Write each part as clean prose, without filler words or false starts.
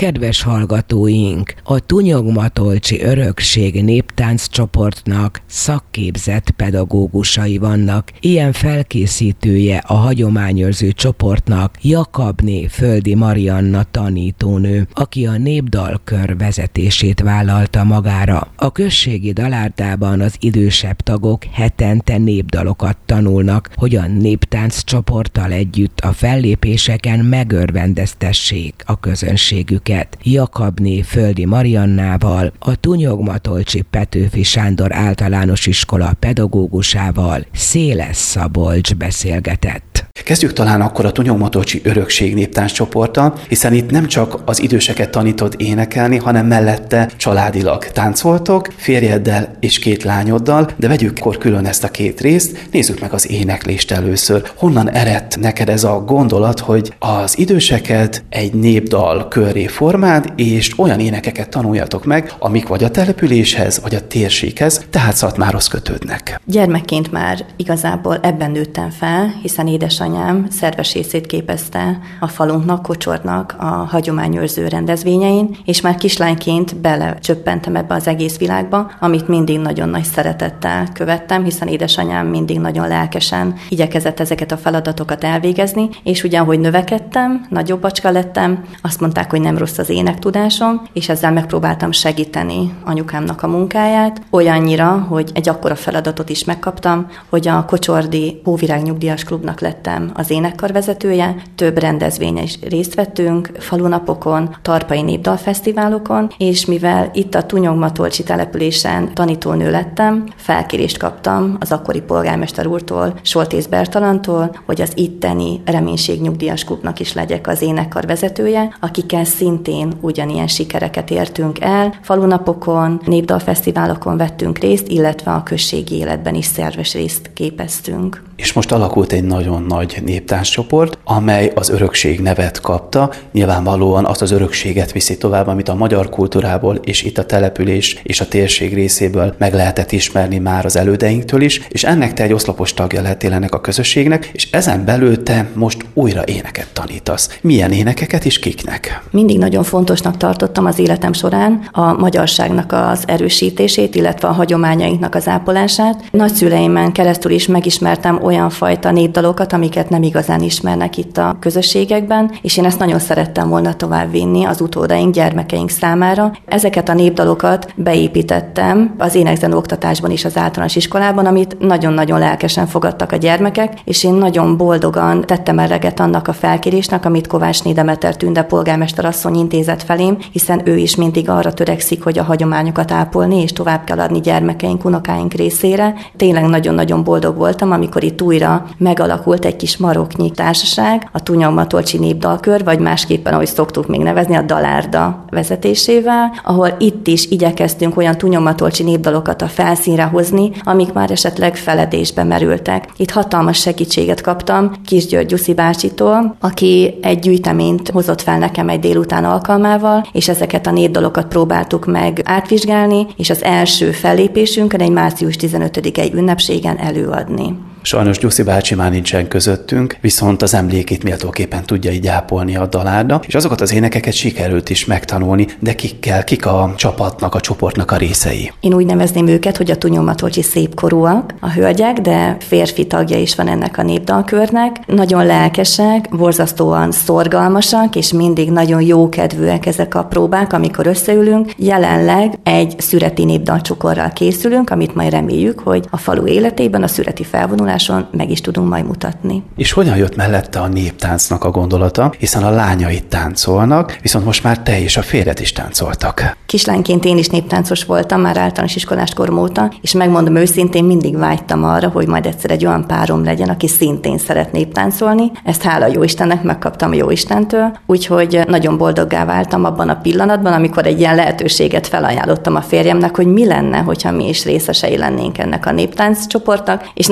Kedves hallgatóink, a Tunyogmatolcsi Örökség néptánccsoportnak szakképzett pedagógusai vannak. Ilyen felkészítője a hagyományőrző csoportnak Jakabné Földi Marianna tanítónő, aki a népdalkör vezetését vállalta magára. A községi dalárdában az idősebb tagok hetente népdalokat tanulnak, hogy a néptánccsoporttal együtt a fellépéseken megörvendeztessék a közönségüket. Jakabné Földi Mariannával, a Tunyogmatolcsi Petőfi Sándor Általános Iskola pedagógusával Széles Szabolcs beszélgetett. Kezdjük talán akkor a Tunyogmatolcsi Örökség néptánccsoporttal, hiszen itt nem csak az időseket tanítod énekelni, hanem mellette családilag táncoltok, férjeddel és 2 lányoddal, de vegyük akkor külön ezt a 2 részt, nézzük meg az éneklést először. Honnan eredt neked ez a gondolat, hogy az időseket egy népdal körré formáld, és olyan énekeket tanuljatok meg, amik vagy a településhez, vagy a térséghez, tehát Szatmárhoz kötődnek? Gyermekként már igazából ebben nőttem fel, hiszen édesanyám szerves részét képezte a falunknak, Kocsornak a hagyományőrző rendezvényein, és már kislányként belecsöppentem ebbe az egész világba, amit mindig nagyon nagy szeretettel követtem, hiszen édesanyám mindig nagyon lelkesen igyekezett ezeket a feladatokat elvégezni, és ugye ahogy növekedtem, nagyobb bacska lettem, azt mondták, hogy nem rossz az énektudásom, és ezzel megpróbáltam segíteni anyukámnak a munkáját, olyannyira, hogy egy akkora feladatot is megkaptam, hogy a Kocsordi Hóvirág Nyugdíjas Klubnak lettem az énekkarvezetője, több rendezvényen is részt vettünk, falunapokon, tarpai népdalfesztiválokon, és mivel itt a Tunyogmatolcsi településen tanítónő lettem, felkérést kaptam az akkori polgármester úrtól, Soltész Bertalantól, hogy az itteni Reménység Nyugdíjas Klubnak is legyek az énekkarvezetője, akikkel szintén ugyanilyen sikereket értünk el. Falunapokon, népdalfesztiválokon vettünk részt, illetve a községi életben is szerves részt képeztünk. És most alakult egy nagyon nagy néptánccsoport, amely az örökség nevet kapta. Nyilvánvalóan azt az örökséget viszi tovább, amit a magyar kultúrából és itt a település és a térség részéből meg lehetett ismerni már az elődeinktől is, és ennek te egy oszlopos tagja lettél ennek a közösségnek, és ezen belül te most újra éneket tanítasz. Milyen énekeket és kiknek? Mindig nagyon fontosnak tartottam az életem során a magyarságnak az erősítését, illetve a hagyományainknak az ápolását. Nagyszüleimen keresztül is megismertem olyan fajta népdalokat, amiket nem igazán ismernek itt a közösségekben, és én ezt nagyon szerettem volna továbbvinni az utódaink, gyermekeink számára. Ezeket a népdalokat beépítettem az énekzenő oktatásban is az általános iskolában, amit nagyon-nagyon lelkesen fogadtak a gyermekek, és én nagyon boldogan tettem eleget annak a felkérésnek, amit Kovácsné Demeter Tünde polgármester asszony intézett felém, hiszen ő is mindig arra törekszik, hogy a hagyományokat ápolni, és tovább kell adni gyermekeink, unokáink részére. Tényleg nagyon-nagyon boldog voltam, amikor itt újra megalakult egy kis maroknyi társaság, a Tunyogmatolcsi Népdalkör, vagy másképpen, ahogy szoktuk még nevezni, a Dalárda vezetésével, ahol itt is igyekeztünk olyan tunyogmatolcsi népdalokat a felszínre hozni, amik már esetleg feledésbe merültek. Itt hatalmas segítséget kaptam Kisgyörgy Gyuszi bácsitól, aki egy gyűjteményt hozott fel nekem egy délután alkalmával, és ezeket a népdalokat próbáltuk meg átvizsgálni, és az első fellépésünkön egy március 15-i ünnepségen előadni. Sajnos Gyuszi bácsi már nincsen közöttünk, viszont az emlékét méltóképpen tudja így ápolni a Dalárda, és azokat az énekeket sikerült is megtanulni, de kik a csapatnak, a csoportnak a részei? Én úgy nevezném őket, hogy a tunyogmatolcsi szépkorúak, a hölgyek, de férfi tagja is van ennek a népdalkörnek. Nagyon lelkesek, borzasztóan szorgalmasak, és mindig nagyon jókedvűek ezek a próbák, amikor összeülünk. Jelenleg egy szüreti népdalcsokorral készülünk, amit majd reméljük, hogy a falu életében, a szüreti felvonuláson meg is tudunk majd mutatni. És hogyan jött mellette a néptáncnak a gondolata, hiszen a lányai táncolnak, viszont most már te és a férjed is táncoltak. Kislányként én is néptáncos voltam, már általános iskolás korom óta, és megmondom őszintén, mindig vágytam arra, hogy majd egyszer egy olyan párom legyen, aki szintén szeret néptáncolni. Ezt hála Jóistennek megkaptam a Jóistentől, úgyhogy nagyon boldoggá váltam abban a pillanatban, amikor egy ilyen lehetőséget felajánlottam a férjemnek, hogy mi lenne, hogyha mi is részesei lennénk ennek a néptánccsoportnak, és nagy meglepetés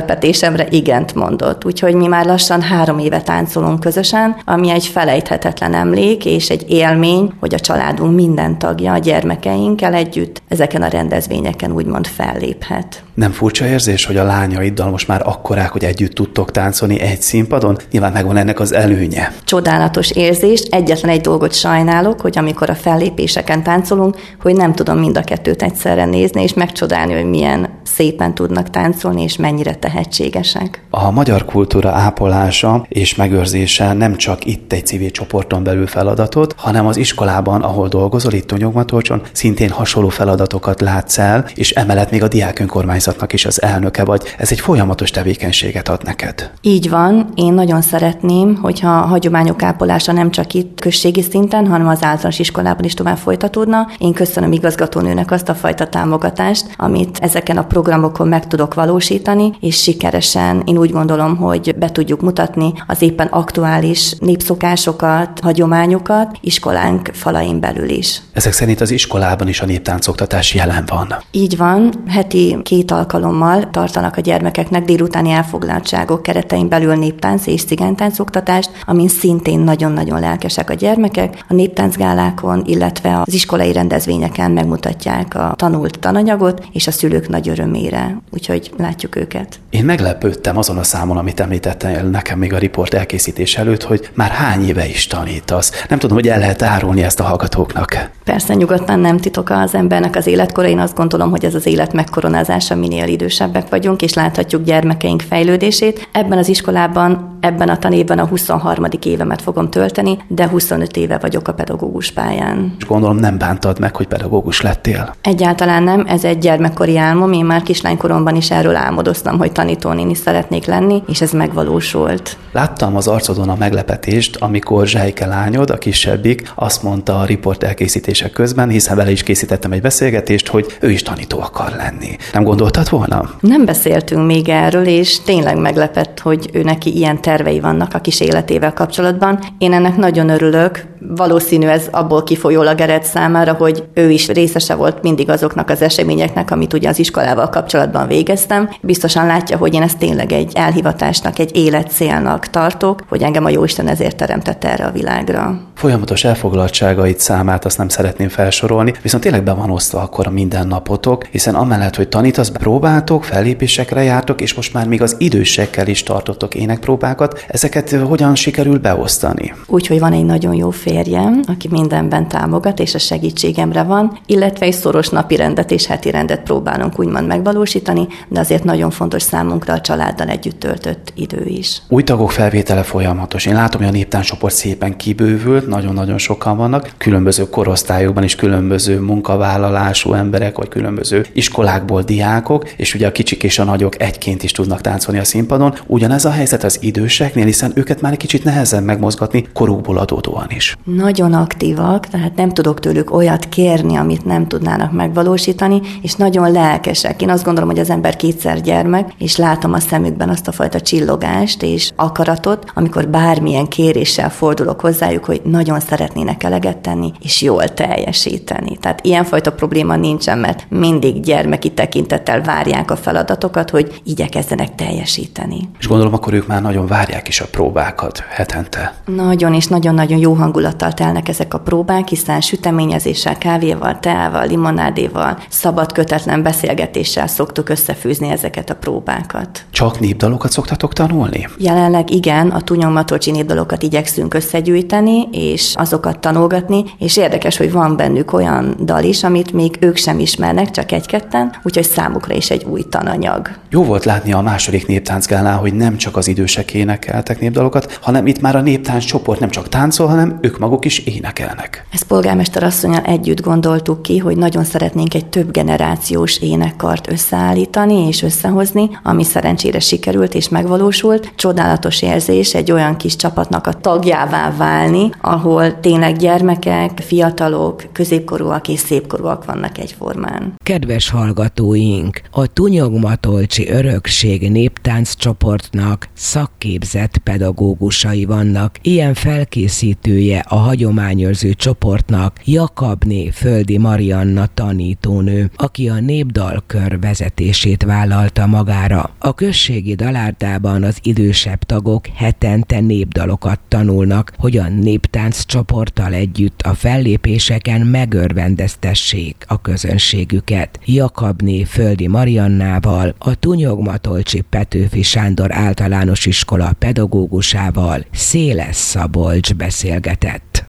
meglepetésemre igent mondott. Úgyhogy mi már lassan 3 éve táncolunk közösen, ami egy felejthetetlen emlék és egy élmény, hogy a családunk minden tagja a gyermekeinkkel együtt ezeken a rendezvényeken úgymond felléphet. Nem furcsa érzés, hogy a lányaiddal most már akkorák, hogy együtt tudtok táncolni egy színpadon? Nyilván megvan ennek az előnye. Csodálatos érzés. Egyetlen egy dolgot sajnálok, hogy amikor a fellépéseken táncolunk, hogy nem tudom mind a kettőt egyszerre nézni, és megcsodálni, hogy milyen szépen tudnak táncolni, és mennyire tehetségesek. A magyar kultúra ápolása és megőrzése nem csak itt egy civil csoporton belül feladatot, hanem az iskolában, ahol dolgozol, itt Tonyogmatorcson, szintén hasonló feladatokat látsz el, és emellett még a diák önkormányzatnak is az elnöke vagy. Ez egy folyamatos tevékenységet ad neked. Így van. Én nagyon szeretném, hogyha a hagyományok ápolása nem csak itt községi szinten, hanem az általános iskolában is tovább folytatódna. Én köszönöm igazgatónőnek azt a fajta támogatást, amit ezeken a programokon meg tudok valósítani, és sikeresen én úgy gondolom, hogy be tudjuk mutatni az éppen aktuális népszokásokat, hagyományokat iskolánk falain belül is. Ezek szerint az iskolában is a néptáncoktatás jelen van. Így van, heti 2 alkalommal tartanak a gyermekeknek délutáni elfoglaltságok keretein belül néptánc és cigánytáncoktatást, amin szintén nagyon-nagyon lelkesek a gyermekek. A néptáncgálákon, illetve az iskolai rendezvényeken megmutatják a tanult tananyagot, és a szülők nagy örömére. Úgyhogy látjuk őket. Én meglepődtem azon a számon, amit említettél nekem még a riport elkészítés előtt, hogy már hány éve is tanítasz. Nem tudom, hogy el lehet árulni ezt a hallgatóknak. Persze, nyugodtan nem titok az embernek az életkora. Én azt gondolom, hogy ez az élet megkoronázása, minél idősebbek vagyunk, és láthatjuk gyermekeink fejlődését. Ebben az iskolában, ebben a tanévben a 23. évemet fogom tölteni, de 25 éve vagyok a pedagógus pályán. És gondolom nem bántad meg, hogy pedagógus lettél? Egyáltalán nem, ez egy gyermekkori álmom. Én már kislánykoromban is erről álmodoztam, hogy tanítónéni szeretnék lenni, és ez megvalósult. Láttam az arcodon a meglepetést, amikor Zsejke lányod, a kisebbik, azt mondta a riport elkészítések közben, hiszen vele is készítettem egy beszélgetést, hogy ő is tanító akar lenni. Nem gondoltad volna? Nem beszéltünk még erről, és tényleg meglepett, hogy ő neki ilyen tervei vannak a kis életével kapcsolatban. Én ennek nagyon örülök. Valószínű ez abból kifolyólag ered számára, hogy ő is részese volt mindig azoknak az eseményeknek, amit ugye az iskolával kapcsolatban végeztem. Biztosan látja, hogy én ezt tényleg egy elhivatásnak, egy életcélnak tartok, hogy engem a Jóisten ezért teremtett erre a világra. Folyamatos elfoglaltságaid számát azt nem szeretném felsorolni, viszont tényleg be van osztva akkor a mindennapotok, hiszen amellett, hogy tanítasz, próbáltok, fellépésekre jártok, és most már még az idősekkel is tartottok énekpróbákat. Ezeket hogyan sikerül beosztani? Úgyhogy van egy nagyon jó férjem, aki mindenben támogat, és a segítségemre van, illetve egy szoros napirendet és heti rendet próbálunk úgymond megvalósítani, de azért nagyon fontos számunkra a családdal együtt töltött idő is. Új tagok felvétele folyamatos. Én látom, hogy a néptánccsoport szépen kibővült, nagyon-nagyon sokan vannak, különböző korosztályokban is különböző munkavállalású emberek, vagy különböző iskolákból diákok, és ugye a kicsik és a nagyok egyként is tudnak táncolni a színpadon. Ugyanez a helyzet az időseknél, hiszen őket már egy kicsit nehezebb megmozgatni korukból adódóan is. Nagyon aktívak, tehát nem tudok tőlük olyat kérni, amit nem tudnának megvalósítani, és nagyon lelkesek. Én azt gondolom, hogy az ember kétszer gyermek, és látom a szemükben azt a fajta csillogást és akaratot, amikor bármilyen kéréssel fordulok hozzájuk, hogy nagyon szeretnének eleget tenni, és jól teljesíteni. Tehát ilyenfajta probléma nincsen, mert mindig gyermeki tekintettel várják a feladatokat, hogy igyekezzenek teljesíteni. És gondolom, akkor ők már nagyon várják is a próbákat hetente. Nagyon és nagyon-nagyon jó hangulattal telnek ezek a próbák, hiszen süteményezéssel, kávéval, teával, limonádéval, szabad kötetlen beszélgetéssel szoktuk összefűzni ezeket a próbákat. Csak népdalokat szoktatok tanulni? Jelenleg igen, a Tunyogmatorcsi népdalokat igyekszünk összegyűjteni, és azokat tanulgatni, és érdekes, hogy van bennük olyan dal is, amit még ők sem ismernek, csak egy-ketten, úgyhogy számukra is egy új tananyag. Jó volt látni a második néptáncgálán, hogy nem csak az idősek énekeltek népdalokat, hanem itt már a néptánc csoport nem csak táncol, hanem ők maguk is énekelnek. Ezt polgármester asszonnyal együtt gondoltuk ki, hogy nagyon szeretnénk egy több generációs énekkart összeállítani és összehozni, ami szerencsére sikerült és megvalósult. Csodálatos érzés egy olyan kis csapatnak a tagjává válni, ahol tényleg gyermekek, fiatalok, középkorúak és szépkorúak vannak egyformán. Kedves hallgatóink, a Tunyog-Matolcsi Örökség néptánccsoportnak szakképzett pedagógusai vannak. Ilyen felkészítője a hagyományőrző csoportnak Jakabné Földi Marianna tanítónő, aki a népdalkör vezetését vállalta magára. A községi dalárdában az idősebb tagok hetente népdalokat tanulnak, hogy a néptánccsoporttal együtt a fellépéseken megörvendeztessék a közönségüket. Jakabné Földi Mariannával, a Tunyog-Matolcsi Petőfi Sándor Általános Iskola pedagógusával Széles Szabolcs beszélgetett.